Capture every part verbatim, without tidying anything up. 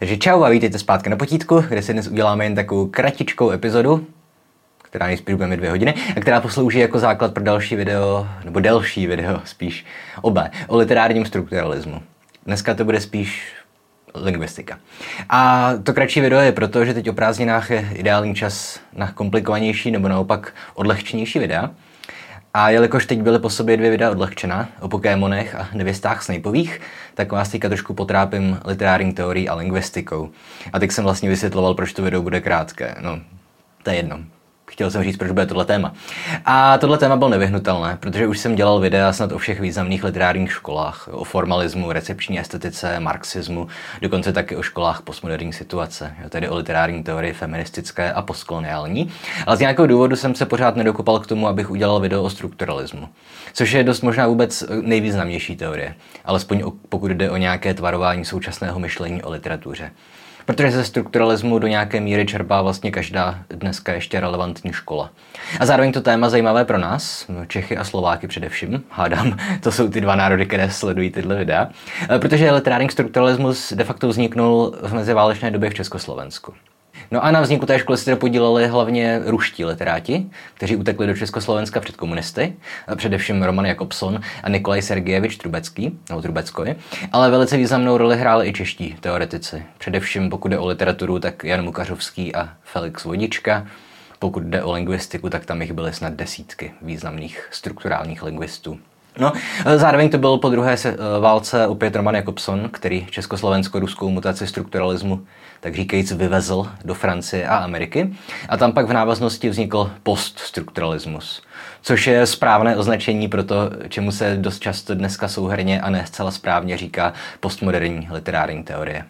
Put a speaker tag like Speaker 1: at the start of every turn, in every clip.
Speaker 1: Takže čau a vítejte zpátky na potítku, kde si dnes uděláme jen takovou kratičkou epizodu, která nejspíš bude dvě hodiny, a která poslouží jako základ pro další video, nebo delší video spíš, oba, o literárním strukturalismu. Dneska to bude spíš lingvistika. A to kratší video je proto, že teď o prázdninách je ideální čas na komplikovanější nebo naopak odlehčenější videa. A jelikož teď byly po sobě dvě videa odlehčena o Pokémonech a nevěstách Snapeových, tak vás teďka trošku potrápím literární teorií a lingvistikou. A teď jsem vlastně vysvětloval, proč to video bude krátké. No, to je jedno. Chtěl jsem říct, proč bude tohle téma. A tohle téma bylo nevyhnutelné, protože už jsem dělal videa snad o všech významných literárních školách, o formalismu, recepční estetice, marxismu, dokonce taky o školách postmoderní situace, tedy o literární teorii feministické a postkoloniální. Ale z nějakého důvodu jsem se pořád nedokopal k tomu, abych udělal video o strukturalismu, což je dost možná vůbec nejvýznamnější teorie, alespoň pokud jde o nějaké tvarování současného myšlení o literatuře. Protože ze strukturalismu do nějaké míry čerpá vlastně každá dneska ještě relevantní škola. A zároveň to téma zajímavé pro nás, Čechy a Slováky především, hádám, to jsou ty dva národy, které sledují tyhle videa, protože literární strukturalismus de facto vzniknul v meziválečné době v Československu. No a na vzniku té školy se teda podíleli hlavně ruští literáti, kteří utekli do Československa před komunisty, především Roman Jakobson a Nikolaj Sergejevič Trubecký, nebo Trubeckoj, ale velice významnou roli hráli i čeští teoretici. Především pokud jde o literaturu, tak Jan Mukařovský a Felix Vodička, pokud jde o lingvistiku, tak tam jich byly snad desítky významných strukturálních lingvistů. No, zároveň to byl po druhé válce opět Roman Jakobson, který československo-ruskou mutaci strukturalismu tak říkajíc vyvezl do Francie a Ameriky. A tam pak v návaznosti vznikl poststrukturalismus, což je správné označení pro to, čemu se dost často dneska souhrnně a ne zcela správně říká postmoderní literární teorie.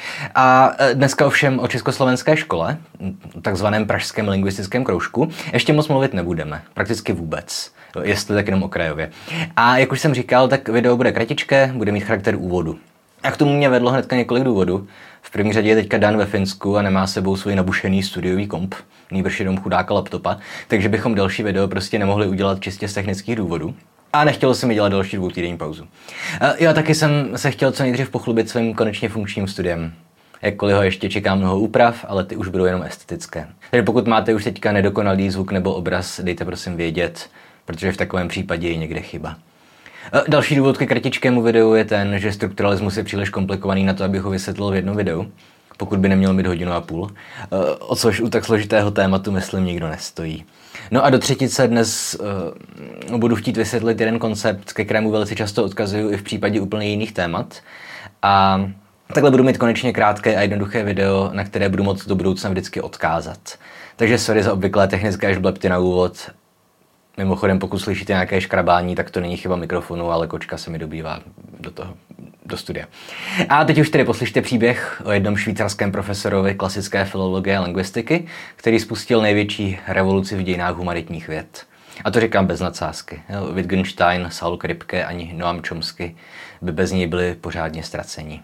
Speaker 1: A dneska ovšem o československé škole, takzvaném pražském lingvistickém kroužku, ještě moc mluvit nebudeme, prakticky vůbec, jestli tak jenom okrajově. A jak už jsem říkal, tak video bude kratičké, bude mít charakter úvodu. A k tomu mě vedlo hnedka několik důvodů. V první řadě je teďka Dan ve Finsku a nemá s sebou svůj nabušený studiový komp, nýbrž jenom chudáka laptopa, takže bychom další video prostě nemohli udělat čistě z technických důvodů. A nechtělo se mi dělat další dvoutýdenní pauzu. Já taky jsem se chtěl co nejdřív pochlubit svým konečně funkčním studiem. Jakkoliv ho ještě čeká mnoho úprav, ale ty už budou jenom estetické. Takže pokud máte už teďka nedokonalý zvuk nebo obraz, dejte prosím vědět, protože v takovém případě je někde chyba. Další důvod ke kratičkému videu je ten, že strukturalismus je příliš komplikovaný na to, abych ho vysvětlil v jednom videu, pokud by neměl mít hodinu a půl, o což u tak složitého tématu, myslím, nikdo nestojí. No a do třetice dnes uh, budu chtít vysvětlit jeden koncept, ke kterému velice často odkazuju i v případě úplně jiných témat. A takhle budu mít konečně krátké a jednoduché video, na které budu moct do budoucna vždycky odkázat. Takže sorry za obvyklé technické žblepty na úvod. Mimochodem, pokud slyšíte nějaké škrabání, tak to není chyba mikrofonu, ale kočka se mi dobývá do toho, do studia. A teď už tedy poslyšte příběh o jednom švýcarském profesorovi klasické filologie a lingvistiky, který spustil největší revoluci v dějinách humanitních věd. A to říkám bez nadsázky. Wittgenstein, Saul Kripke ani Noam Chomsky by bez něj byli pořádně ztraceni.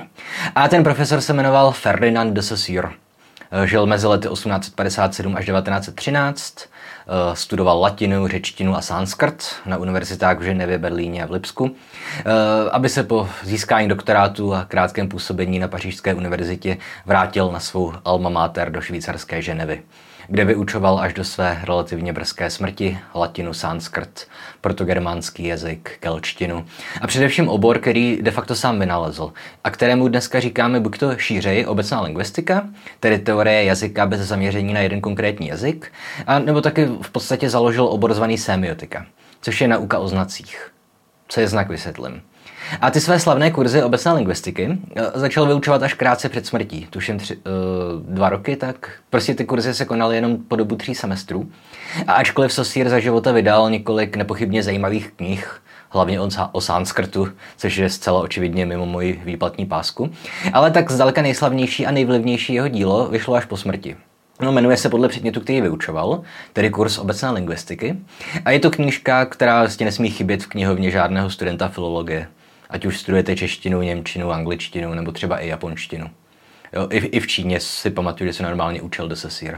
Speaker 1: A ten profesor se jmenoval Ferdinand de Saussure. Žil mezi lety osmnáct set padesát sedm až devatenáct set třináct, studoval latinu, řečtinu a sanskrt na univerzitách v Ženevě, Berlíně a v Lipsku, aby se po získání doktorátu a krátkém působení na Pařížské univerzitě vrátil na svou alma mater do švýcarské Ženevy, kde vyučoval až do své relativně brzké smrti latinu, sanskrt, protogermánský jazyk, kelčtinu a především obor, který de facto sám vynalezl a kterému dneska říkáme buď to šířeji obecná lingvistika, tedy teorie jazyka bez zaměření na jeden konkrétní jazyk, a nebo taky v podstatě založil obor zvaný semiotika, což je nauka o znacích. Co je znak, vysvětlím. A ty své slavné kurzy obecné lingvistiky začal vyučovat až krátce před smrtí, tuším tři, uh, dva roky, tak prostě ty kurzy se konaly jenom po dobu tří semestrů. A ačkoliv Saussure za života vydal několik nepochybně zajímavých knih, hlavně o, o sanskrtu, což je zcela očividně mimo moji výplatní pásku, ale tak zdaleka nejslavnější a nejvlivnější jeho dílo vyšlo až po smrti. No, jmenuje se podle předmětu, který vyučoval, tedy kurz obecné lingvistiky. A je to knížka, která vlastně nesmí chybět v knihovně žádného studenta filologie. Ať už studujete češtinu, němčinu, angličtinu nebo třeba i japonštinu. Jo, i, I v Číně si pamatuju, že se normálně učil de Saussure.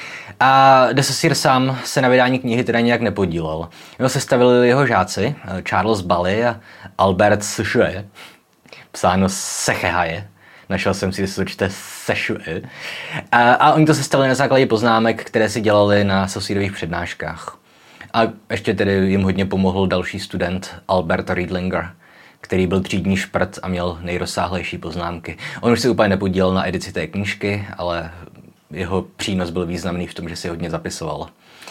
Speaker 1: A de Saussure sám se na vydání knihy teda nějak nepodílel. Jo, sestavili jeho žáci, Charles Bailly a Albert Seuche, psáno Sechehaje, Našel jsem si, že se to čte sešui. A, a oni to sestavili na základě poznámek, které si dělali na Saussürových přednáškách. A ještě tedy jim hodně pomohl další student Albert Riedlinger, který byl třídní šprt a měl nejrozsáhlejší poznámky. On už si úplně nepodílel na edici té knížky, ale jeho přínos byl významný v tom, že si hodně zapisoval.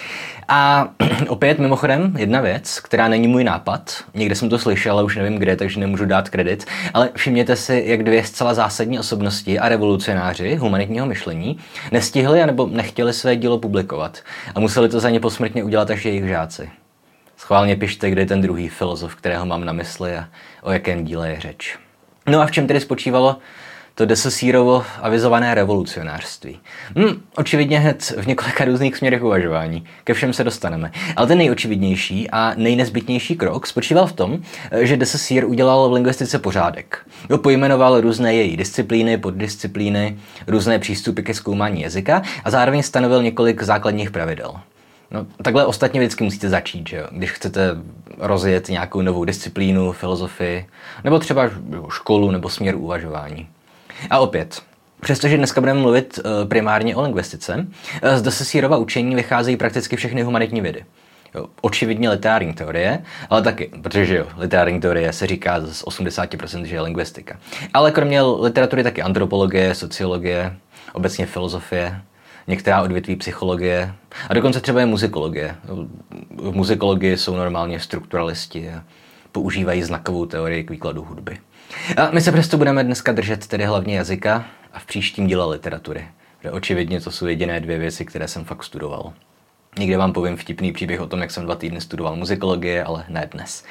Speaker 1: A opět mimochodem jedna věc, která není můj nápad, někde jsem to slyšel, ale už nevím kde, takže nemůžu dát kredit, ale všimněte si, jak dvě zcela zásadní osobnosti a revolucionáři humanitního myšlení nestihli anebo nechtěli své dílo publikovat a museli to za ně posmrtně udělat až jejich žáci. Schválně pište, kde je ten druhý filozof, kterého mám na mysli a o jakém díle je řeč. No a v čem tedy spočívalo to de Saussurovo avizované revolucionářství? Hm, očividně hned v několika různých směrech uvažování. Ke všem se dostaneme. Ale ten nejočividnější a nejnezbytnější krok spočíval v tom, že de Saussure udělal v lingvistice pořádek. Jo, pojmenoval různé její disciplíny, poddisciplíny, různé přístupy ke zkoumání jazyka a zároveň stanovil několik základních pravidel. No, takhle ostatně vždycky musíte začít, že jo? Když chcete rozjet nějakou novou disciplínu, filozofii, nebo třeba školu nebo směr uvažování. A opět, přestože dneska budeme mluvit primárně o lingvistice, z de Saussurova učení vycházejí prakticky všechny humanitní vědy. Jo, očividně literární teorie, ale taky, protože jo, literární teorie se říká z osmdesát procent, že je lingvistika. Ale kromě literatury taky antropologie, sociologie, obecně filozofie, některá odvětví psychologie a dokonce třeba je muzikologie. V muzikologii jsou normálně strukturalisti a používají znakovou teorii k výkladu hudby. A my se přesto budeme dneska držet tedy hlavně jazyka a v příštím díle literatury. Protože očividně to jsou jediné dvě věci, které jsem fakt studoval. Někde vám povím vtipný příběh o tom, jak jsem dva týdny studoval muzikologii, ale ne dnes.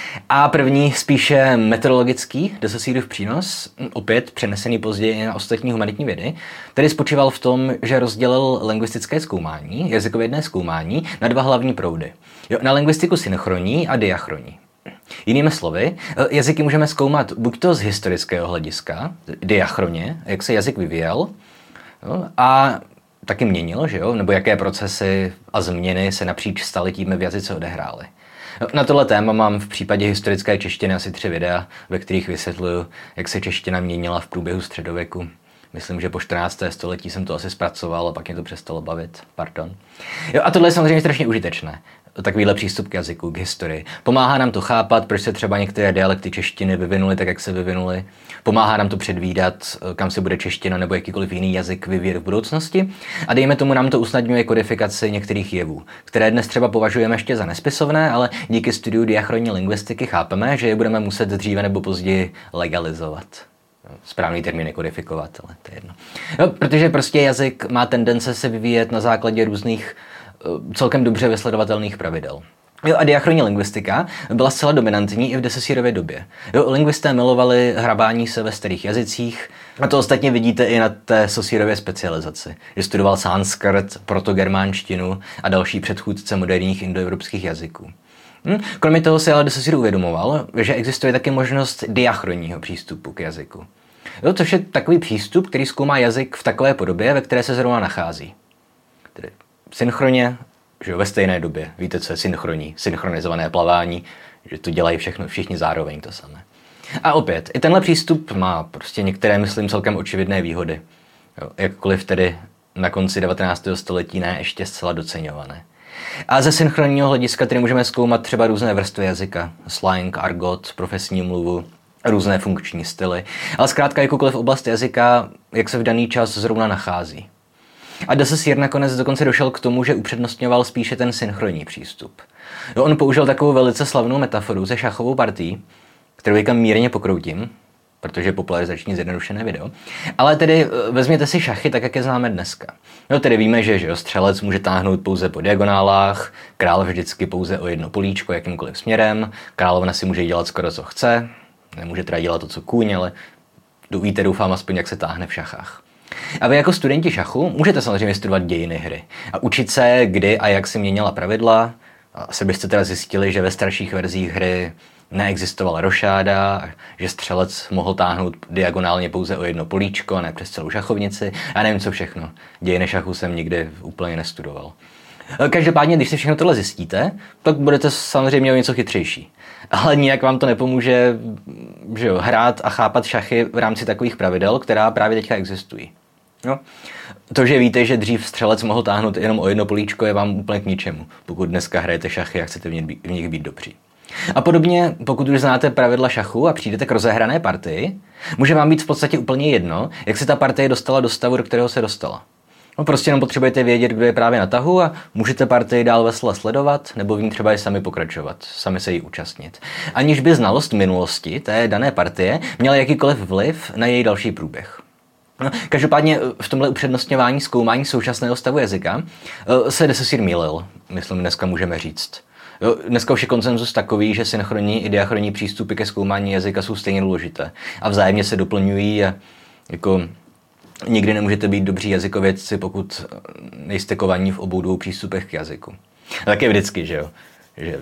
Speaker 1: A první, spíše metodologický, de Saussurův přínos, opět přenesený později na ostatní humanitní vědy, tedy spočíval v tom, že rozdělil lingvistické zkoumání, jazykovědné zkoumání, na dva hlavní proudy. Jo, na lingvistiku synchronní a diachronní. Jinými slovy, jazyky můžeme zkoumat buď to z historického hlediska, diachroně, jak se jazyk vyvíjel, jo, a taky měnil, že jo? Nebo jaké procesy a změny se napříč staletími v jazyce odehrály. Na tohle téma mám v případě historické češtiny asi tři videa, ve kterých vysvětluju, jak se čeština měnila v průběhu středověku. Myslím, že po čtrnáctém století jsem to asi zpracoval a pak mě to přestalo bavit. Pardon. Jo, a tohle je samozřejmě strašně užitečné. Takovýhle přístup k jazyku, k historii. Pomáhá nám to chápat, proč se třeba některé dialekty češtiny vyvinuly tak, jak se vyvinuly. Pomáhá nám to předvídat, kam se bude čeština nebo jakýkoliv jiný jazyk vyvíjet v budoucnosti. A dejme tomu, nám to usnadňuje kodifikaci některých jevů, které dnes třeba považujeme ještě za nespisovné, ale díky studiu diachronní lingvistiky chápeme, že je budeme muset dříve nebo později legalizovat. Správný termín je kodifikovat, ale to je jedno. No, protože prostě jazyk má tendence se vyvíjet na základě různých celkem dobře vysledovatelných pravidel. Jo, a diachronní lingvistika byla zcela dominantní i v de Saussurově době. Jo, lingvisté milovali hrabání se ve starých jazycích a to ostatně vidíte i na té Saussurově specializaci, že studoval sanskrt, protogermánštinu a další předchůdce moderních indoevropských jazyků. Hm? Kromě toho se ale de Saussure uvědomoval, že existuje taky možnost diachronního přístupu k jazyku. Jo, což je takový přístup, který zkoumá jazyk v takové podobě, ve které se zrovna nachází. Tedy synchronně, že ve stejné době. Víte, co je synchronní, synchronizované plavání, že to dělají všechno, všichni zároveň to samé. A opět, i tenhle přístup má prostě některé, myslím, celkem očividné výhody. Jo, jakkoliv tedy na konci devatenáctého století ne ještě zcela doceňované. A ze synchronního hlediska tedy můžeme zkoumat třeba různé vrstvy jazyka, slang, argot, profesní mluvu, různé funkční styly, ale zkrátka jakoukoliv oblast jazyka, jak se v daný čas zrovna nachází. A de Saussure nakonec dokonce došel k tomu, že upřednostňoval spíše ten synchronní přístup. No, on použil takovou velice slavnou metaforu se šachovou partií, kterou někam mírně pokroutím, protože je popularizační zjednodušené video. Ale tedy vezměte si šachy tak, jak je známe dneska. No, tedy víme, že, že střelec může táhnout pouze po diagonálách, král vždycky pouze o jedno políčko jakýmkoliv směrem, královna si může dělat skoro co chce, nemůže teda dělat to, co kůň, ale víte, doufám aspoň, jak se táhne v šachách. A vy jako studenti šachu můžete samozřejmě studovat dějiny hry a učit se, kdy a jak se měnila pravidla. Asi byste teda zjistili, že ve starších verzích hry neexistovala rošáda, že střelec mohl táhnout diagonálně pouze o jedno políčko, ne přes celou šachovnici. Já nevím, co všechno. Dějiny šachu jsem nikdy úplně nestudoval. Každopádně, když si všechno tohle zjistíte, tak budete samozřejmě o něco chytřejší. Ale nijak vám to nepomůže, že jo, hrát a chápat šachy v rámci takových pravidel, která právě teďka existují. No. To, že víte, že dřív střelec mohl táhnout jenom o jedno políčko, je vám úplně k ničemu, pokud dneska hrajete šachy a chcete v nich být, v nich být dobří. A podobně, pokud už znáte pravidla šachu a přijdete k rozehrané partii, může vám být v podstatě úplně jedno, jak se ta partie dostala do stavu, do kterého se dostala. No, prostě jenom potřebujete vědět, kdo je právě na tahu a můžete partii dál vesele sledovat nebo v ní třeba i sami pokračovat, sami se jí účastnit. Aniž by znalost minulosti té dané partie měla jakýkoliv vliv na její další průběh. No, každopádně v tomhle upřednostňování zkoumání současného stavu jazyka se de Saussure mýlil, myslím, dneska můžeme říct. Jo, dneska už je konsenzus takový, že synchronní i diachronní přístupy ke zkoumání jazyka jsou stejně důležité a vzájemně se doplňují a jako nikdy nemůžete být dobří jazykovědci, pokud nejste kovaní v obou dvou přístupech k jazyku. A tak je vždycky, že jo, že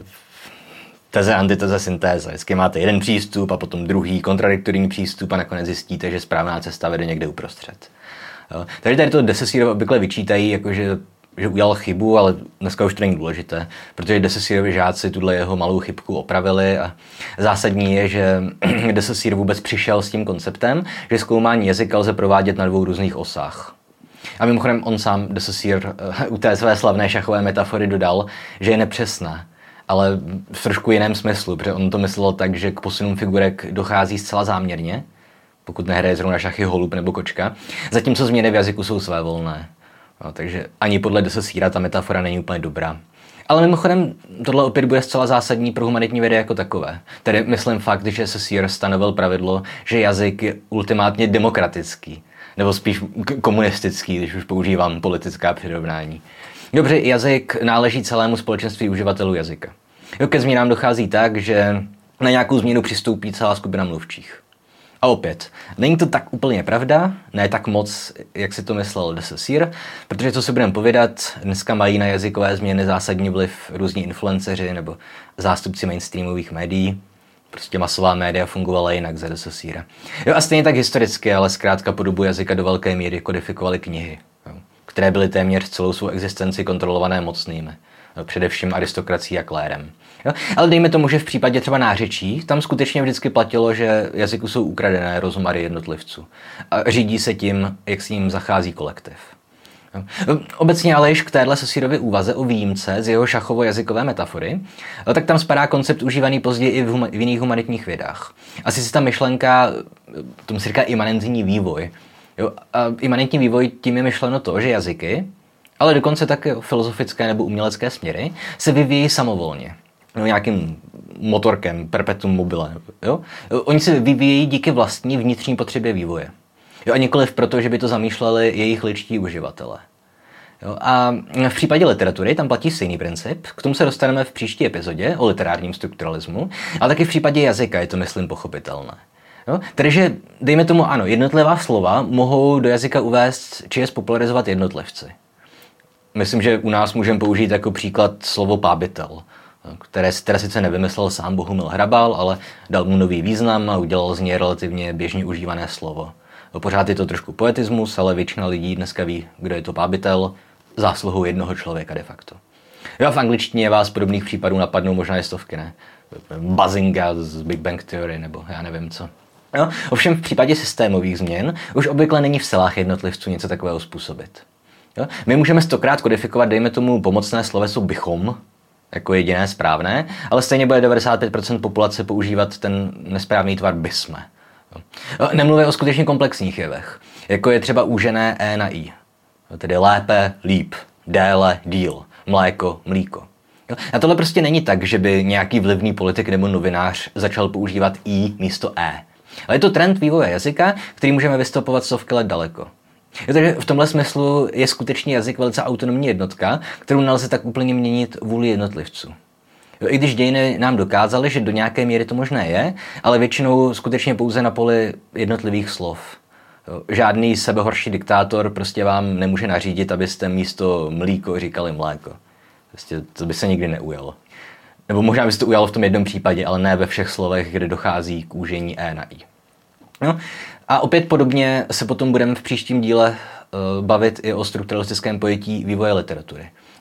Speaker 1: teze, antiteze, syntéza. Vždycky máte jeden přístup a potom druhý kontradiktorní přístup a nakonec zjistíte, že správná cesta vede někde uprostřed. Jo. Takže tady to de Saussure obvykle vyčítají, jakože že udělal chybu, ale dneska už to není důležité, protože de Saussureovi žáci tuhle jeho malou chybku opravili a zásadní je, že de Saussure vůbec přišel s tím konceptem, že zkoumání jazyka lze provádět na dvou různých osách. A mimochodem on sám, de Saussure, u té své slavné šachové metafory dodal, že je nepřesná, ale v trošku jiném smyslu, protože on to myslel tak, že k posunům figurek dochází zcela záměrně, pokud nehraje zrovna šachy holub nebo kočka, zatímco změny v jazyku jsou svévolné. No, takže ani podle de Saussura ta metafora není úplně dobrá. Ale mimochodem, tohle opět bude zcela zásadní pro humanitní vědy jako takové. Tedy myslím fakt, že Saussure stanovil pravidlo, že jazyk je ultimátně demokratický. Nebo spíš komunistický, když už používám politická přirovnání. Dobře, jazyk náleží celému společenství uživatelů jazyka. Jo, ke změnám dochází tak, že na nějakou změnu přistoupí celá skupina mluvčích. A opět, není to tak úplně pravda, ne tak moc, jak si to myslel de Saussure, protože co si budeme povědat, dneska mají na jazykové změny zásadní vliv různí influenceři nebo zástupci mainstreamových médií. Prostě masová média fungovala jinak za de Saussure. Jo a stejně tak historicky, ale zkrátka podobu jazyka do velké míry kodifikovaly knihy, jo, které byly téměř celou svou existenci kontrolované mocnými. Jo, především aristokracií a klérem. Jo? Ale dejme tomu, že v případě třeba nářečí, tam skutečně vždycky platilo, že jazyku jsou ukradené rozmary jednotlivců. A řídí se tím, jak s ním zachází kolektiv. Jo? Obecně ale již k téhle Saussurově úvaze o výjimce z jeho šachovo-jazykové metafory, jo, tak tam spadá koncept užívaný později i v, hum- v jiných humanitních vědách. Asi si ta myšlenka, tomu se říká imanentní vývoj. Jo? A imanentní vývoj, tím je myšleno to, že jazyky, ale dokonce také filozofické nebo umělecké směry, se vyvíjí samovolně. No, nějakým motorkem, perpetuum mobile. Jo? Oni se vyvíjejí díky vlastní vnitřní potřebě vývoje. Jo? A nikoliv proto, že by to zamýšleli jejich lidští uživatelé. Jo? A v případě literatury tam platí stejný princip. K tomu se dostaneme v příští epizodě o literárním strukturalismu, ale taky v případě jazyka je to, myslím, pochopitelné. Jo? Tedy, že dejme tomu ano, jednotlivá slova mohou do jazyka uvést či je spopularizovat jednotlivci. Myslím, že u nás můžeme použít jako příklad slovo pábitel, které si teda sice nevymyslel sám Bohumil Hrabal, ale dal mu nový význam a udělal z něj relativně běžně užívané slovo. Pořád je to trošku poetismus, ale většina lidí dneska ví, kdo je to pábitel, zásluhou jednoho člověka de facto. Jo, v angličtině vás podobných případů napadnou možná je stovky, ne? Buzzinga z Big Bang Theory, nebo já nevím co. Jo, ovšem v případě systémových změn už obvykle není v silách jednotlivců něco takového způsobit. Jo? My můžeme stokrát kodifikovat, dejme tomu, pomocné sloveso bychom, jako jediné správné, ale stejně bude devadesát pět procent populace používat ten nesprávný tvar bysme. Jo? Nemluvím o skutečně komplexních jevech, jako je třeba úžené e na i. Jo? Tedy lépe, líp, déle, díl, mléko, mlíko. Jo? A tohle prostě není tak, že by nějaký vlivný politik nebo novinář začal používat i místo e. Ale je to trend vývoje jazyka, který můžeme vystopovat stovky let daleko. Takže v tomhle smyslu je skutečně jazyk velice autonomní jednotka, kterou nelze tak úplně měnit vůli jednotlivců. Jo, i když dějiny nám dokázaly, že do nějaké míry to možné je, ale většinou skutečně pouze na poli jednotlivých slov. Jo, žádný sebehorší diktátor prostě vám nemůže nařídit, abyste místo mlíko říkali mléko. Prostě to by se nikdy neujalo. Nebo možná by se to ujalo v tom jednom případě, ale ne ve všech slovech, kde dochází k úžení e na i. No, a opět podobně se potom budeme v příštím díle uh, bavit i o strukturalistickém pojetí vývoje literatury.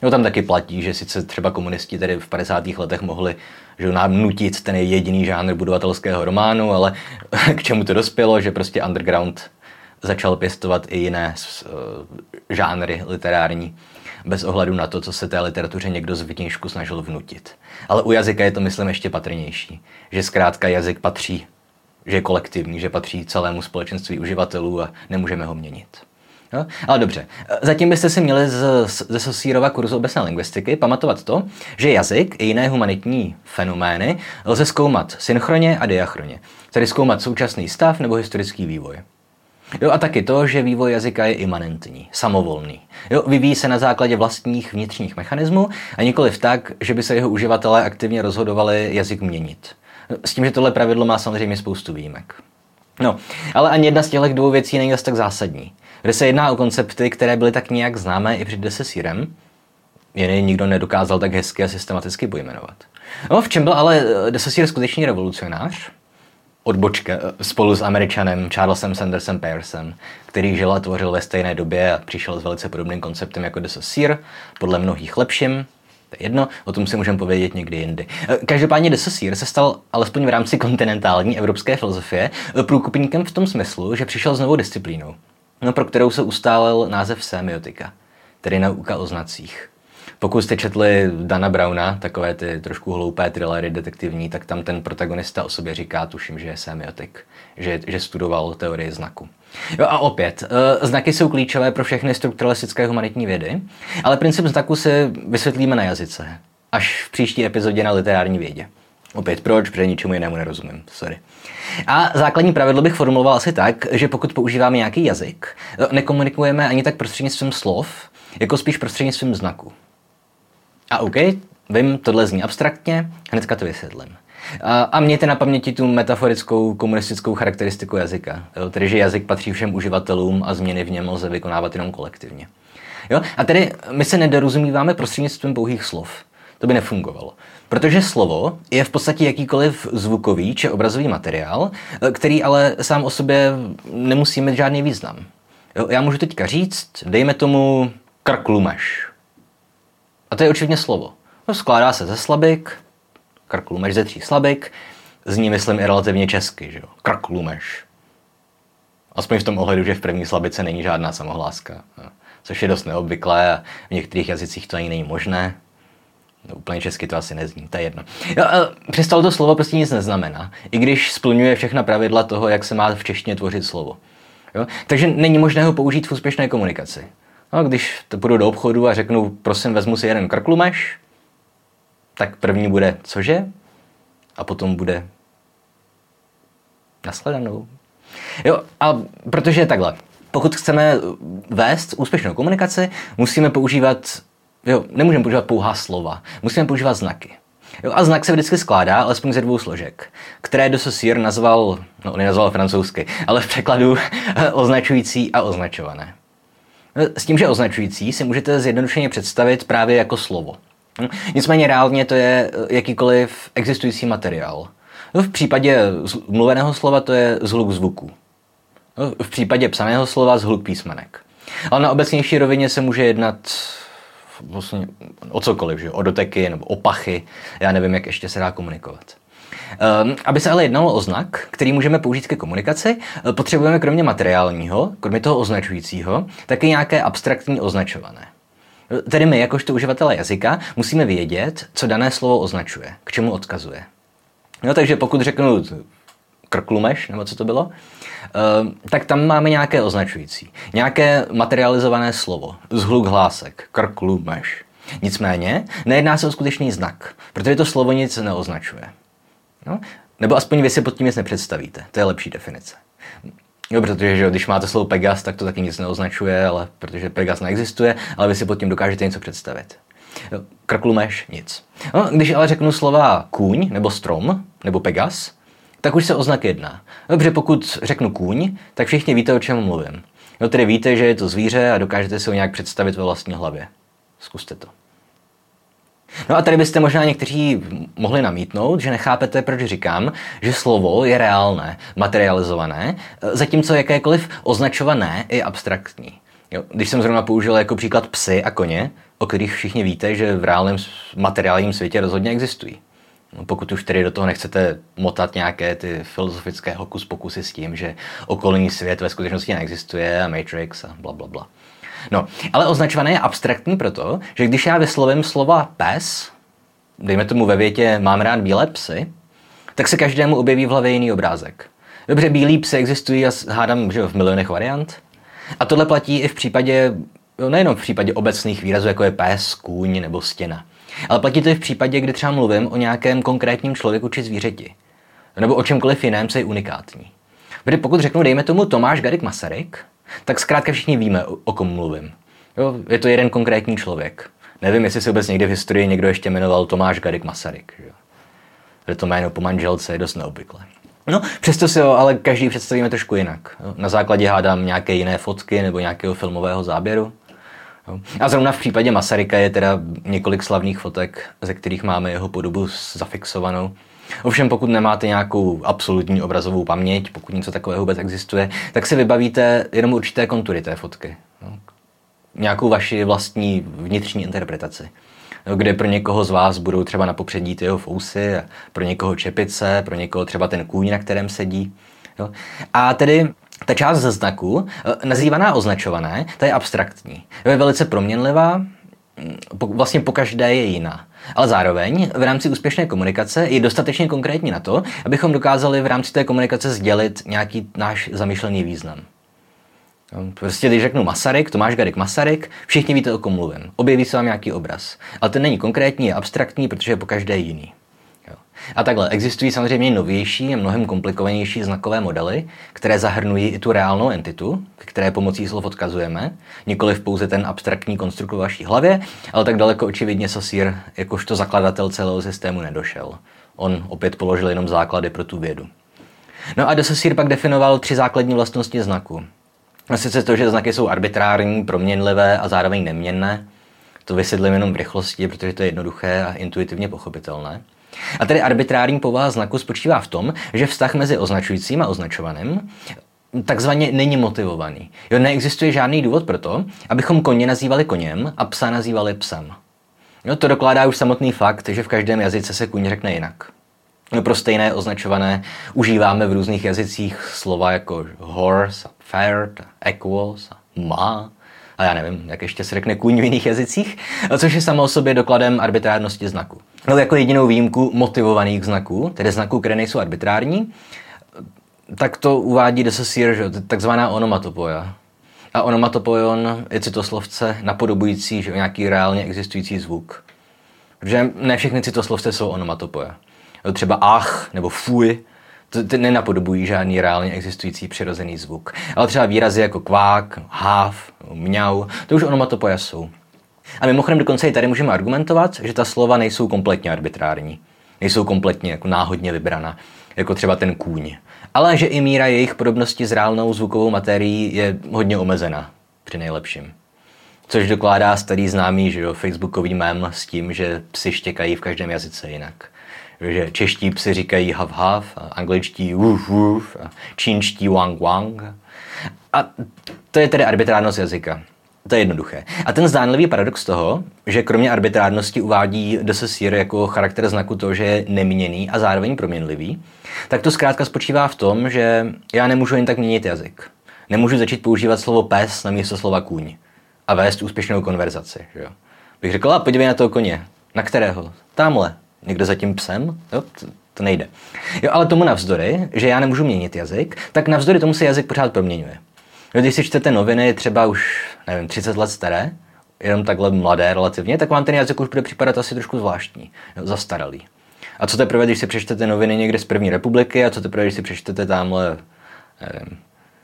Speaker 1: No tam taky platí, že sice třeba komunisti tedy v padesátých letech mohli, že nám nutit ten jediný žánr budovatelského románu, ale k čemu to dospělo, že prostě underground začal pěstovat i jiné uh, žánry literární, bez ohledu na to, co se té literatuře někdo z vnějšku snažil vnutit. Ale u jazyka je to, myslím, ještě patrnější, že zkrátka jazyk patří, že je kolektivní, že patří celému společenství uživatelů a nemůžeme ho měnit. No, ale dobře, zatím byste si měli z, ze Saussurova kurzu obecné lingvistiky pamatovat to, že jazyk i jiné humanitní fenomény lze zkoumat synchronně a diachronně, tedy zkoumat současný stav nebo historický vývoj. Jo, a taky to, že vývoj jazyka je imanentní, samovolný. Jo, vyvíjí se na základě vlastních vnitřních mechanismů a nikoliv tak, že by se jeho uživatelé aktivně rozhodovali jazyk měnit. S tím, že tohle pravidlo má samozřejmě spoustu výjimek. No, ale ani jedna z těchto dvou věcí není zase tak zásadní. Kde se jedná o koncepty, které byly tak nějak známé i před de Saussurem, jen je nikdo nedokázal tak hezky a systematicky pojmenovat. No, v čem byl ale de Saussure skutečný revolucionář? Odbočka spolu s Američanem Charlesem Sandersem Peircem, který žil a tvořil ve stejné době a přišel s velice podobným konceptem jako de Saussure, podle mnohých lepším. To je jedno, o tom si můžeme povědět někdy jindy. Každopádně de Saussure se stal, alespoň v rámci kontinentální evropské filozofie, průkopníkem v tom smyslu, že přišel s novou disciplínou, no, pro kterou se ustálil název semiotika, tedy nauka o znacích. Pokud jste četli Dana Browna, takové ty trošku hloupé thrillery detektivní, tak tam ten protagonista o sobě říká, tuším, že je semiotik, že, že studoval teorii znaku. Jo, a opět, znaky jsou klíčové pro všechny strukturalistické humanitní vědy, ale princip znaku si vysvětlíme na jazyce, až v příští epizodě na literární vědě. Opět proč, protože ničemu jinému nerozumím, sorry. A základní pravidlo bych formuloval asi tak, že pokud používáme nějaký jazyk, nekomunikujeme ani tak prostřednictvím slov, jako spíš prostřednictvím znaku. A OK, vím, tohle zní abstraktně, hnedka to vysvětlím. A, a mějte na paměti tu metaforickou komunistickou charakteristiku jazyka, jo? Tedy že jazyk patří všem uživatelům a změny v něm lze vykonávat jenom kolektivně. Jo? A tedy my se nedorozumíváme prostřednictvím pouhých slov. To by nefungovalo. Protože slovo je v podstatě jakýkoliv zvukový či obrazový materiál, který ale sám o sobě nemusí mít žádný význam. Jo? Já můžu teďka říct, dejme tomu krklumeš. A to je určitě slovo. No, skládá se ze slabik, krklumeš ze tří slabik, zní, myslím, i relativně česky, že jo, krklumeš. Aspoň v tom ohledu, že v první slabice není žádná samohláska, no, což je dost neobvyklé a v některých jazycích to ani není možné. No, úplně česky to asi nezní, to je jedno. Jo, přestalo to slovo prostě nic neznamená, i když splňuje všechna pravidla toho, jak se má v češtině tvořit slovo. Jo? Takže není možné ho použít v úspěšné komunikaci. No, když to půjdu do obchodu a řeknu, prosím, vezmu si jeden krklumeš, tak první bude cože? A potom bude nashledanou. Jo, a protože je takhle. Pokud chceme vést úspěšnou komunikaci, musíme používat, jo, nemůžeme používat pouhá slova, musíme používat znaky. Jo, a znak se vždycky skládá alespoň ze dvou složek, které de Saussure nazval, no on je nazval francouzsky, ale v překladu označující a označované. S tím, že označující si můžete zjednodušeně představit právě jako slovo. Nicméně reálně to je jakýkoliv existující materiál. V případě mluveného slova to je zhluk zvuku. V případě psaného slova zhluk písmenek. Ale na obecnější rovině se může jednat vlastně o cokoliv, že? O doteky nebo o pachy. Já nevím, jak ještě se dá komunikovat. Um, aby se ale jednalo o znak, který můžeme použít ke komunikaci, potřebujeme kromě materiálního, kromě toho označujícího, taky nějaké abstraktní označované. Tedy my, jakožto uživatelé jazyka, musíme vědět, co dané slovo označuje, k čemu odkazuje. No, takže pokud řeknu krklumeš, nebo co to bylo, um, tak tam máme nějaké označující, nějaké materializované slovo, zhluk hlásek, krklumeš. Nicméně nejedná se o skutečný znak, protože to slovo nic neoznačuje. No? Nebo aspoň vy si pod tím nic nepředstavíte. To je lepší definice. Jo, protože že, když máte slovo Pegas, tak to taky nic neoznačuje, ale protože Pegas neexistuje, ale vy si pod tím dokážete něco představit. Jo, krklumeš, nic. No, když ale řeknu slova kůň, nebo strom, nebo Pegas, tak už se o znak jedná. Dobře, pokud řeknu kůň, tak všichni víte, o čem mluvím. Jo, tedy víte, že je to zvíře a dokážete si ho nějak představit ve vlastní hlavě. Zkuste to. No a tady byste možná někteří mohli namítnout, že nechápete, proč říkám, že slovo je reálné, materializované, zatímco jakékoliv označované je abstraktní. Jo, když jsem zrovna použil jako příklad psy a koně, o kterých všichni víte, že v reálném materiálním světě rozhodně existují. No, pokud už tedy do toho nechcete motat nějaké ty filozofické hokus pokusy s tím, že okolní svět ve skutečnosti neexistuje a Matrix a bla bla bla. No, ale označované je abstraktní proto, že když já vyslovím slova pes, dejme tomu ve větě mám rád bílé psy, tak se každému objeví v hlavě jiný obrázek. Dobře, bílí psy existují a hádám, že v milionech variant. A tohle platí i v případě, nejenom v případě obecných výrazů, jako je pes, kůň nebo stěna. Ale platí to i v případě, kdy třeba mluvím o nějakém konkrétním člověku či zvířeti. Nebo o čemkoliv jiném, co je unikátní. Protože pokud řeknu, dejme tomu Tomáš Garrigue Masaryk, tak zkrátka všichni víme, o, o kom mluvím. Jo, je to jeden konkrétní člověk. Nevím, jestli se vůbec někdy v historii někdo ještě jmenoval Tomáš Garrigue Masaryk. Že to jméno po manželce je dost neobvyklé. No, přesto si ho ale každý představíme trošku jinak. Na základě hádám nějaké jiné fotky nebo nějakého filmového záběru. A zrovna v případě Masaryka je teda několik slavných fotek, ze kterých máme jeho podobu zafixovanou. Ovšem pokud nemáte nějakou absolutní obrazovou paměť, pokud něco takového vůbec existuje, tak si vybavíte jenom určité kontury té fotky. Nějakou vaši vlastní vnitřní interpretaci, kde pro někoho z vás budou třeba na popředí ty jeho fousy, pro někoho čepice, pro někoho třeba ten kůň, na kterém sedí. A tedy ta část ze znaku, nazývaná označované, ta je abstraktní. Je velice proměnlivá, vlastně pokaždé je jiná. Ale zároveň v rámci úspěšné komunikace je dostatečně konkrétní na to, abychom dokázali v rámci té komunikace sdělit nějaký náš zamýšlený význam. Prostě když řeknu Masaryk, Tomáš Garrigue Masaryk, všichni víte, o kom mluvím. Objeví se vám nějaký obraz. Ale ten není konkrétní, je abstraktní, protože je pokaždé jiný. Jo. A takhle, existují samozřejmě novější a mnohem komplikovanější znakové modely, které zahrnují i tu reálnou entitu, které pomocí slov odkazujeme, nikoliv pouze ten abstraktní konstrukt v vaší hlavě, ale tak daleko očividně Saussure jakožto zakladatel celého systému nedošel. On opět položil jenom základy pro tu vědu. No a de Saussure pak definoval tři základní vlastnosti znaku. A sice to, že znaky jsou arbitrární, proměnlivé a zároveň neměnné. To vysvětlím jenom v rychlosti, protože to je jednoduché a intuitivně pochopitelné. A tedy arbitrární povaha znaku spočívá v tom, že vztah mezi označujícím a označovaným takzvaně není motivovaný. Jo, neexistuje žádný důvod pro to, abychom koně nazývali koněm a psa nazývali psem. Jo, to dokládá už samotný fakt, že v každém jazyce se kůň řekne jinak. No, pro stejné označované užíváme v různých jazycích slova jako horse, ferret, equals, ma a já nevím, jak ještě se řekne kůň v jiných jazycích, což je samo o sobě dokladem arbitrárnosti znaku. No, jako jedinou výjimku motivovaných znaků, tedy znaků, které nejsou arbitrární, tak to uvádí de Saussure, že takzvaná onomatopoja. A onomatopoion je citoslovce napodobující že nějaký reálně existující zvuk. Protože ne všechny citoslovce jsou onomatopoja. Třeba ach nebo fuj, to nenapodobují žádný reálně existující přirozený zvuk. Ale třeba výrazy jako kvák, háv, mňau, to už onomatopoja jsou. A mimochodem dokonce i tady můžeme argumentovat, že ta slova nejsou kompletně arbitrární. Nejsou kompletně jako náhodně vybraná, jako třeba ten kůň. Ale že i míra jejich podobnosti s reálnou zvukovou materií je hodně omezená, při nejlepším. Což dokládá starý známý že jo, facebookový mem s tím, že psi štěkají v každém jazyce jinak. Že čeští psi říkají hav hav, a angličtí woof woof, a čínští wang wang. A to je tedy arbitrárnost jazyka. To je jednoduché. A ten zdánlivý paradox toho, že kromě arbitrárnosti uvádí de Saussure jako charakter znaku to, že je neměnný a zároveň proměnlivý, tak to zkrátka spočívá v tom, že já nemůžu jen tak měnit jazyk. Nemůžu začít používat slovo pes na místo slova kůň a vést úspěšnou konverzaci. Že jo? Bych řekl, a podívej na toho koně. Na kterého? Tamhle. Někdo za tím psem? Jo, to, to nejde. Jo, ale tomu navzdory, že já nemůžu měnit jazyk, tak navzdory tomu se jazyk pořád proměňuje. Jo, když si čtete noviny třeba už, nevím, třicet let staré, jenom takhle mladé relativně, tak vám ten jazyk už bude připadat asi trošku zvláštní, jo, zastaralý. A co teprve, když si přečtete noviny někde z první republiky a co teprve, když si přečtete tamhle, nevím,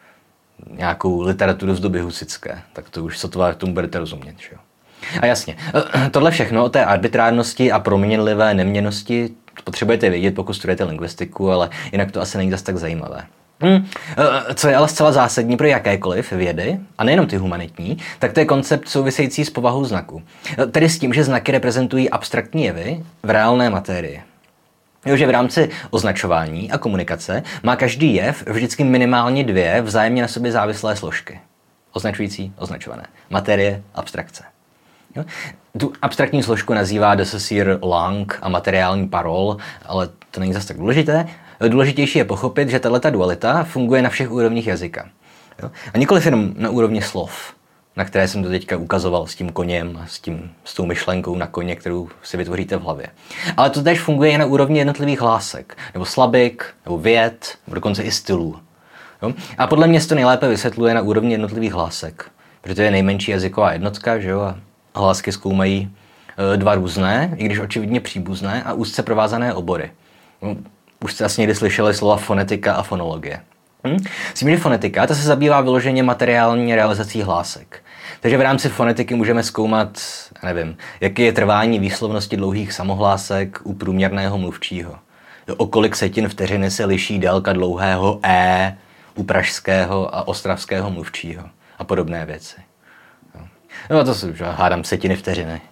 Speaker 1: nějakou literaturu z doby husitské, tak to už sotva tomu budete rozumět, že jo. A jasně, tohle všechno o té arbitrárnosti a proměnlivé neměnnosti potřebujete vědět, pokud studujete lingvistiku, ale jinak to asi není zas tak zajímavé. Hmm. Co je ale zcela zásadní pro jakékoliv vědy, a nejenom ty humanitní, tak to je koncept související s povahou znaku. Tedy s tím, že znaky reprezentují abstraktní jevy v reálné matérii. Jo, že v rámci označování a komunikace má každý jev vždycky minimálně dvě vzájemně na sobě závislé složky. označující, označované. Materie, abstrakce. Jo? Tu abstraktní složku nazývá de Saussure langue a materiální parole, ale to není zase tak důležité. Důležitější je pochopit, že tato dualita funguje na všech úrovních jazyka. Jo? A nikoliv jenom na úrovni slov, na které jsem to teďka ukazoval s tím koněm a s, tím, s tou myšlenkou na koně, kterou si vytvoříte v hlavě. Ale to též funguje i na úrovni jednotlivých hlásek, nebo slabik, nebo vět, nebo dokonce i stylů. Jo? A podle mě to nejlépe vysvětluje na úrovni jednotlivých hlásek, protože to je nejmenší jazyková jednotka, že jo? A hlásky zkoumají e, dva různé, i když očividně příbuzné a úzce provázané obory. No, už jste asi někdy slyšeli slova fonetika a fonologie. Hm? S tím, že fonetika ta se zabývá vyloženě materiální realizací hlásek. Takže v rámci fonetiky můžeme zkoumat, nevím, jaký je trvání výslovnosti dlouhých samohlásek u průměrného mluvčího. O kolik setin vteřiny se liší délka dlouhého E u pražského a ostravského mluvčího a podobné věci. No to jsou, že hádám, setiny vteřiny.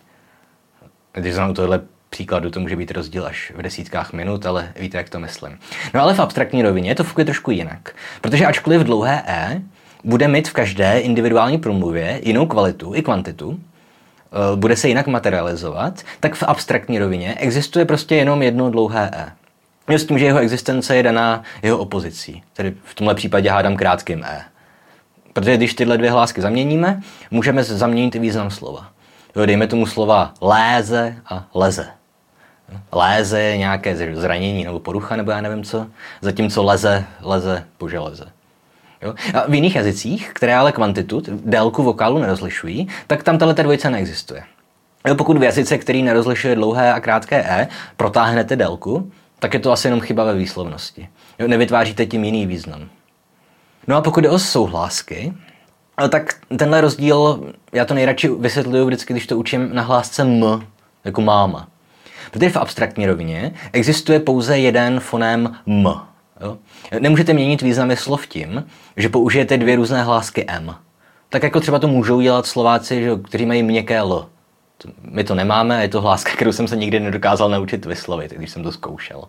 Speaker 1: Když znám u tohle příkladu, to může být rozdíl až v desítkách minut, ale víte, jak to myslím. No ale v abstraktní rovině to funguje trošku jinak. Protože ačkoliv dlouhé E bude mít v každé individuální promluvě jinou kvalitu i kvantitu, bude se jinak materializovat, tak v abstraktní rovině existuje prostě jenom jedno dlouhé E. S tím, že jeho existence je daná jeho opozicí. Tedy v tomhle případě hádám krátkým E. Protože když tyhle dvě hlásky zaměníme, můžeme zaměnit i význam slova. Jo, dejme tomu slova léze a leze. Léze je nějaké zranění nebo porucha, nebo já nevím co, zatímco leze, leze po železe. Jo? A v jiných jazycích, které ale kvantitu, délku vokálu nerozlišují, tak tam tato dvojice neexistuje. Jo, pokud v jazyce, který nerozlišuje dlouhé a krátké E, protáhnete délku, tak je to asi jenom chyba ve výslovnosti. Jo, nevytváříte tím jiný význam. No a pokud jde o souhlásky, tak tenhle rozdíl, já to nejradši vysvětluju vždycky, když to učím na hlásce M, jako máma. Protože v abstraktní rovině existuje pouze jeden foném M. Jo? Nemůžete měnit významy slov tím, že použijete dvě různé hlásky M. Tak jako třeba to můžou dělat Slováci, že, kteří mají měkké L. My to nemáme, je to hláska, kterou jsem se nikdy nedokázal naučit vyslovit, když jsem to zkoušel.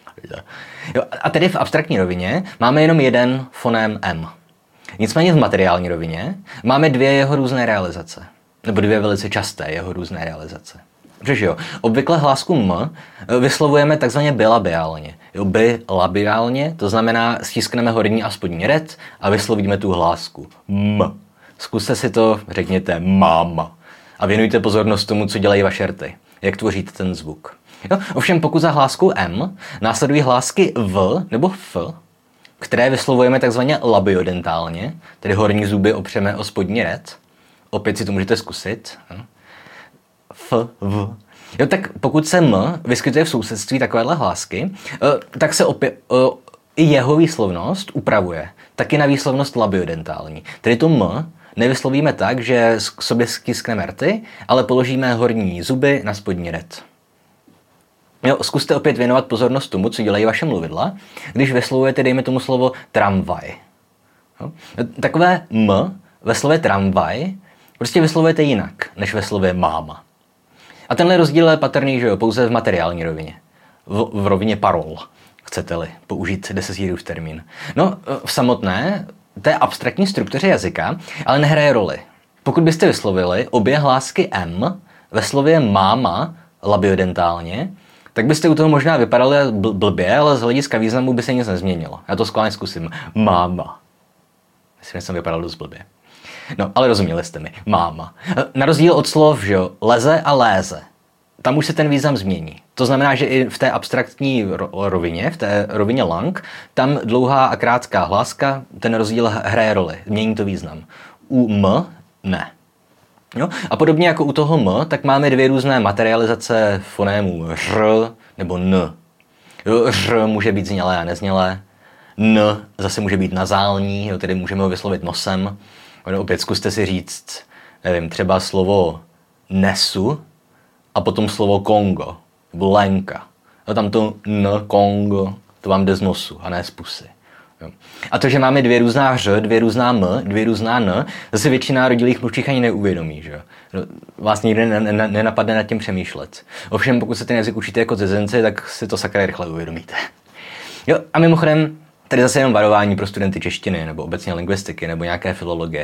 Speaker 1: Jo, a tedy v abstraktní rovině máme jenom jeden foném M. Nicméně v materiální rovině máme dvě jeho různé realizace. Nebo dvě velice časté jeho různé realizace. Protože jo, obvykle hlásku M vyslovujeme takzvaně bilabiálně. Jo, bilabiálně, to znamená stiskneme horní a spodní red a vyslovíme tu hlásku M. Zkuste si to, řekněte máma. A věnujte pozornost tomu, co dělají vaše rty. Jak tvoříte ten zvuk. Jo, ovšem pokud za hláskou M následují hlásky V nebo F, které vyslovujeme takzvaně labiodentálně, tedy horní zuby opřeme o spodní red. Opět si to můžete zkusit. F, V. Jo, tak pokud se M vyskytuje v sousedství takovéhle hlásky, tak se opět i jeho výslovnost upravuje. Taky na výslovnost labiodentální. Tedy to M nevyslovíme tak, že k sobě stiskneme rty, ale položíme horní zuby na spodní red. Jo, zkuste opět věnovat pozornost tomu, co dělají vaše mluvidla, když vyslovujete, dejme tomu slovo tramvaj. Jo? Takové M ve slově tramvaj prostě vyslovujete jinak, než ve slově máma. A tenhle rozdíl je patrný, že jo, pouze v materiální rovině. V, v rovině parol, chcete-li použít de Saussureův termín. No, v samotné, té abstraktní struktuře jazyka, ale nehraje roli. Pokud byste vyslovili obě hlásky M ve slově máma labiodentálně, tak byste u toho možná vypadali blbě, ale z hlediska významu by se nic nezměnilo. Já to skválně zkusím. Máma. Myslím, že jsem vypadal dost blbě. No, ale rozuměli jste mi. Máma. Na rozdíl od slov, že jo, leze a léze. Tam už se ten význam změní. To znamená, že i v té abstraktní rovině, v té rovině lang, tam dlouhá a krátká hláska, ten rozdíl hraje roli. Mění to význam. U M ne. Jo? A podobně jako u toho M, tak máme dvě různé materializace fonémů R nebo N. Jo, R může být znělé a neznělé. N zase může být nazální, jo, tedy můžeme ho vyslovit nosem. No, opět zkuste si říct, nevím, třeba slovo nesu a potom slovo Kongo, nebo Lenka. Jo, tam to N, Kongo, to vám jde z nosu a ne z pusy. Jo. A to, že máme dvě různá ř, dvě různá m, dvě různá n, zase většina rodilých mluvčích ani neuvědomí. Že? Vás nikdy nenapadne nad tím přemýšlet. Ovšem, pokud se ten jazyk učíte jako cizinci, tak si to sakra rychle uvědomíte. Jo, a mimochodem, tady zase jenom varování pro studenty češtiny, nebo obecně lingvistiky, nebo nějaké filologie.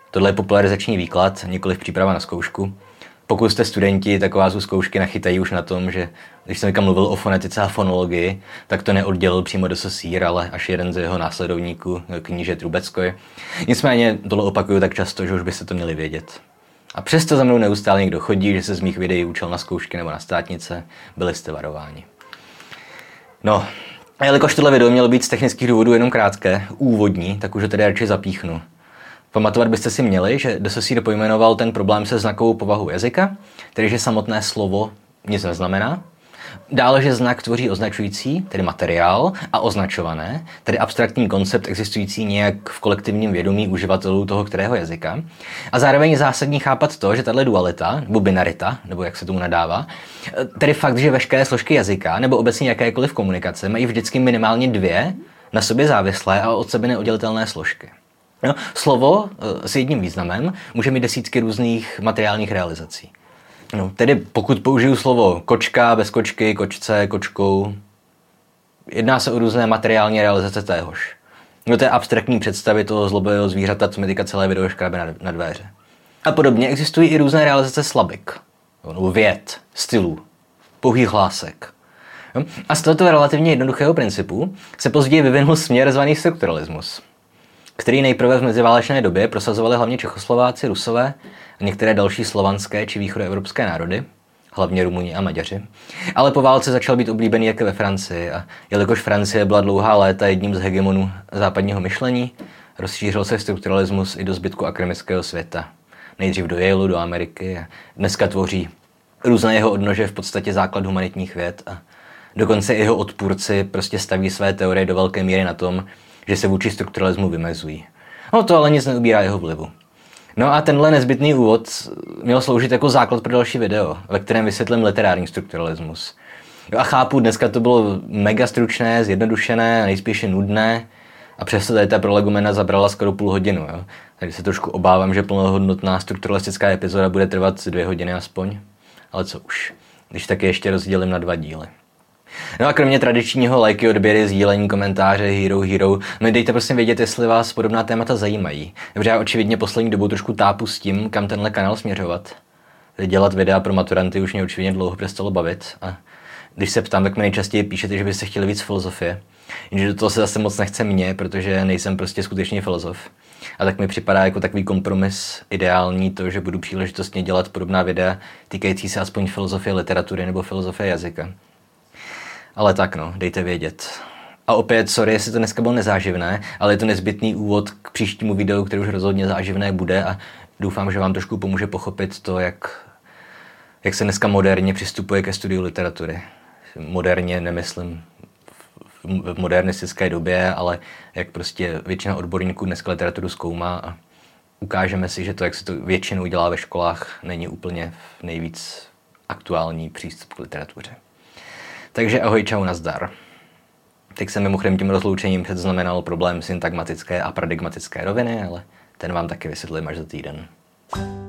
Speaker 1: Tohle je popularizační výklad, nikoliv příprava na zkoušku. Pokud jste studenti, tak vás u zkoušky nachytají už na tom, že když jsem mluvil o fonetice a fonologii, tak to neoddělil přímo do Saussure, ale až jeden z jeho následovníků, kníže Trubeckoj. Nicméně tohle opakuju tak často, že už byste to měli vědět. A přesto za mnou neustále někdo chodí, že se z mých videí učil na zkoušky nebo na státnice, byli jste varováni. No, a jelikož tohle video mělo být z technických důvodů jenom krátké, úvodní, tak už ho tedy radši zapíchnu. Pamatovat byste si měli, že de Saussure pojmenoval ten problém se znakovou povahou jazyka, tedy že samotné slovo nic neznamená. Dále, že znak tvoří označující, tedy materiál, a označované, tedy abstraktní koncept existující nějak v kolektivním vědomí uživatelů toho kterého jazyka. A zároveň je zásadní chápat to, že tato dualita, nebo binarita, nebo jak se tomu nadává, tedy fakt, že veškeré složky jazyka, nebo obecně jakékoliv komunikace, mají vždycky minimálně dvě na sobě závislé a od sebe neoddělitelné složky. No, slovo s jedním významem může mít desítky různých materiálních realizací. No, tedy pokud použiju slovo kočka, bez kočky, kočce, kočkou, jedná se o různé materiální realizace téhož. No, to je abstraktní představy toho zlobivého zvířata, co mi teďka celé video škrábe na, na dveře. A podobně existují i různé realizace slabik, nebo vět, stylů, pouhých hlásek. No, a z tohoto relativně jednoduchého principu se později vyvinul směr zvaný strukturalismus, který nejprve v meziválečné době prosazovali hlavně Čechoslováci, Rusové a některé další slovanské či východoevropské národy, hlavně Rumuni a Maďaři. Ale po válce začal být oblíbený jak ve Francii a jelikož Francie byla dlouhá léta jedním z hegemonů západního myšlení, rozšířil se strukturalismus i do zbytku akademického světa. Nejdřív do Yaleu, do Ameriky a dneska tvoří různé jeho odnože v podstatě základ humanitních věd a dokonce i jeho odpůrci prostě staví své teorie do velké míry na tom, že se vůči strukturalismu vymezují. No to ale nic neubírá jeho vlivu. No a tenhle nezbytný úvod měl sloužit jako základ pro další video, ve kterém vysvětlím literární strukturalismus. A chápu, dneska to bylo mega stručné, zjednodušené, nejspíše nudné a přesto tady ta prolegomena zabrala skoro půl hodinu. Jo? Takže se trošku obávám, že plnohodnotná strukturalistická epizoda bude trvat dvě hodiny aspoň. Ale co už, když taky ještě rozdělím na dva díly. No a kromě tradičního lajky, odběry, sdílení, komentáře, hero, hero, mi dejte prosím vědět, jestli vás podobná témata zajímají. Protože já očividně poslední dobou trošku tápu s tím, kam tenhle kanál směřovat. Dělat videa pro maturanty už mě očividně dlouho přestalo bavit a když se ptám, tak mi nejčastěji píšete, že byste chtěli víc filozofie. Jenže do toho se zase moc nechce mně, protože nejsem prostě skutečný filozof. A tak mi připadá jako takový kompromis ideální to, že budu příležitostně dělat podobná videa týkající se aspoň filozofie literatury nebo filozofie jazyka. Ale tak no, dejte vědět. A opět, sorry, jestli to dneska bylo nezáživné, ale je to nezbytný úvod k příštímu videu, který už rozhodně záživné bude a doufám, že vám trošku pomůže pochopit to, jak, jak se dneska moderně přistupuje ke studiu literatury. Moderně nemyslím v modernistické době, ale jak prostě většina odborníků dneska literaturu zkoumá a ukážeme si, že to, jak se to většinou dělá ve školách, není úplně nejvíc aktuální přístup k literatuře. Takže ahoj, čau, nazdar. Teď jsem mimochodem tím rozloučením předznamenal problém syntagmatické a paradigmatické roviny, ale ten vám taky vysvětlím až za týden.